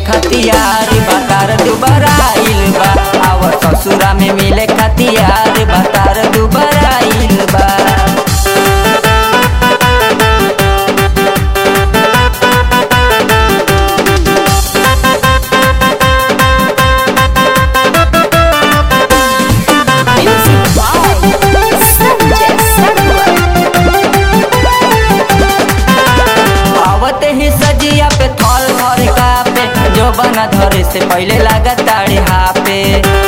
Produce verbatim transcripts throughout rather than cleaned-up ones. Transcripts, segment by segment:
खतियार बतार दुबराइल बा। आव ससुरा में मिले खतियार बतार दुबराइल बा। आवते ही सजिया पे थल धर कापे, जो बना धरे से पहले लगा ताड़े हापे।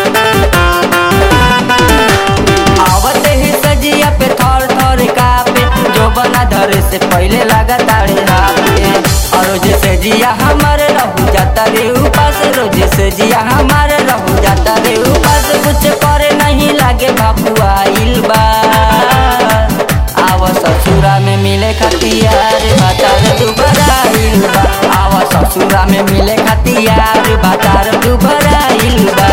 आवते ही सजिया पे थल धर कापे, जो बना धरे से पहले लगा ताड़े हापे। और रोज से जिया हमारे रहू जाता रे उपास, रोज से जिया हमारे रहू जाता रे उपास। कुछ करे नहीं लागे बाबुआइल बा। आव ससुरा में मिले खतियार बतार दुबराइल बा। आव ससुरा में मिले खतियार बतार दुबराइल बा।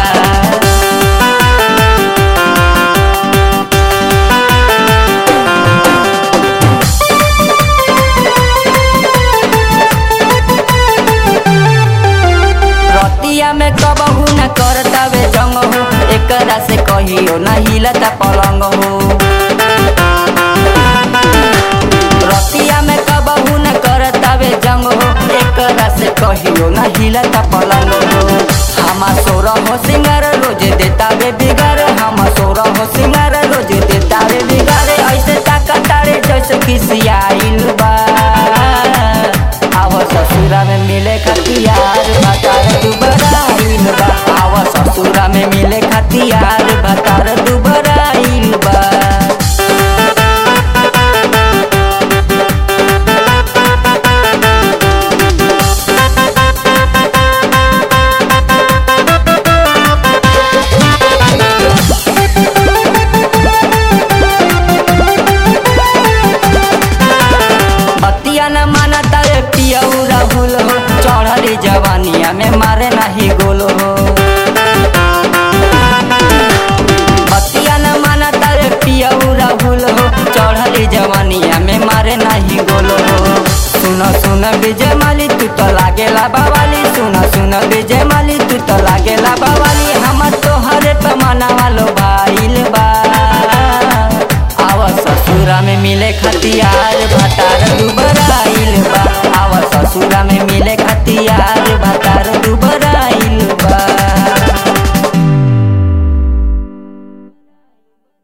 रतिया में कबहू न करतावे जंग हो, एकरा से कहियो न हिलता पलंग हो। रतिया में कबहू न करतावे जंग हो, एकरा से कहियो न हिलता पलंग हो। हम सोरा हो सिंगार रोज देतावे बिगार, हम सोरा हो सिंगार रोज देतावे बिगार। ऐसे ताका तारे जैसे खिसियाइल बा। आव ससुरा में मिले खतियार बतार दुबराइल बा। आव ससुरा में मिले खतियार बतार दुबराइल बा। बतिया न माना तारे पियऊ राहुल हो, चढ़ली जवानिया में मारे नहीं गोल हो। बतिया न माना तारे पियऊ राहुल हो, चढ़ली जवानिया में मारे नहीं गोल हो। सुन सुन विजय माली तू तो लागेला बावाली, सुन सुन विजय माली तू तो लागेला बावाली। हम तोहरे पे मनावा लो भाईल बा। आव ससुरा में मिले खतियार बतार दुबराइल बा। आव ससुरा में मिले